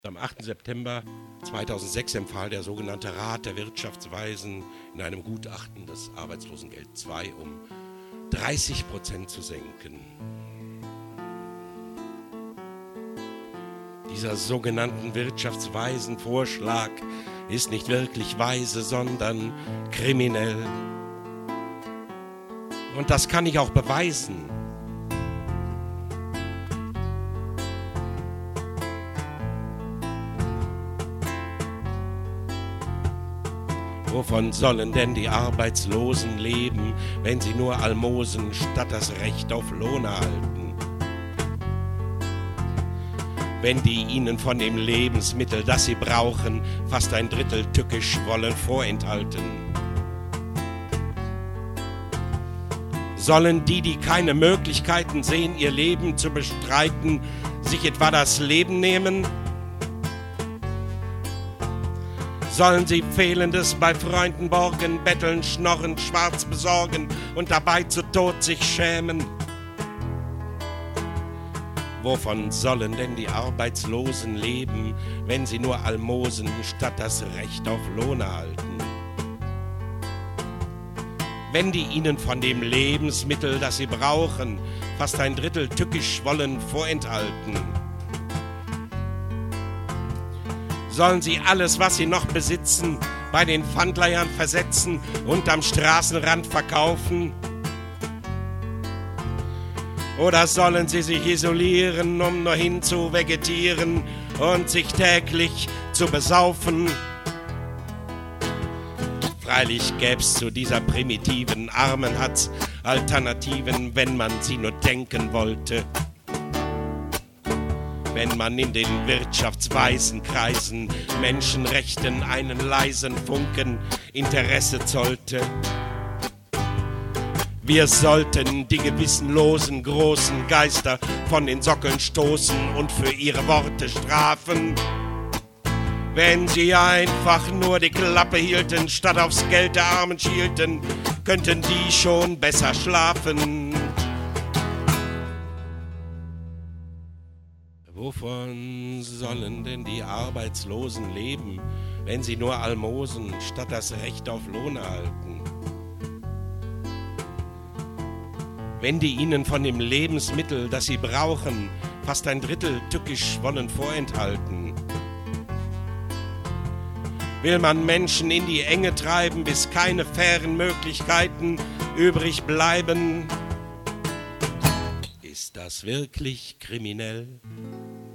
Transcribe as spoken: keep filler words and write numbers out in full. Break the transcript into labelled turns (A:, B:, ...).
A: Am achten September zweitausendsechs empfahl der sogenannte Rat der Wirtschaftsweisen in einem Gutachten das Arbeitslosengeld zwei um dreißig Prozent zu senken. Dieser sogenannten Wirtschaftsweisen-Vorschlag ist nicht wirklich weise, sondern kriminell. Und das kann ich auch beweisen. Wovon sollen denn die Arbeitslosen leben, wenn sie nur Almosen statt das Recht auf Lohn erhalten? Wenn die ihnen von dem Lebensmittel, das sie brauchen, fast ein Drittel tückisch wollen vorenthalten? Sollen die, die keine Möglichkeiten sehen, ihr Leben zu bestreiten, sich etwa das Leben nehmen? Sollen sie Fehlendes bei Freunden borgen, betteln, schnorren, schwarz besorgen und dabei zu Tod sich schämen? Wovon sollen denn die Arbeitslosen leben, wenn sie nur Almosen statt das Recht auf Lohn erhalten? Wenn die ihnen von dem Lebensmittel, das sie brauchen, fast ein Drittel tückisch wollen vorenthalten? Sollen sie alles, was sie noch besitzen, bei den Pfandleihern versetzen und am Straßenrand verkaufen? Oder sollen sie sich isolieren, um nur hin zu vegetieren und sich täglich zu besaufen? Freilich gäb's zu dieser primitiven Armenhatz Alternativen, wenn man sie nur denken wollte. Wenn man in den wirtschaftsweisen Kreisen Menschenrechten einen leisen Funken Interesse zollte. Wir sollten die gewissenlosen großen Geister von den Sockeln stoßen und für ihre Worte strafen. Wenn sie einfach nur die Klappe hielten, statt aufs Geld der Armen schielten, könnten die schon besser schlafen. Wovon sollen denn die Arbeitslosen leben, wenn sie nur Almosen statt das Recht auf Lohn erhalten? Wenn die ihnen von dem Lebensmittel, das sie brauchen, fast ein Drittel tückisch wollen vorenthalten? Will man Menschen in die Enge treiben, bis keine fairen Möglichkeiten übrig bleiben? Ist das wirklich kriminell?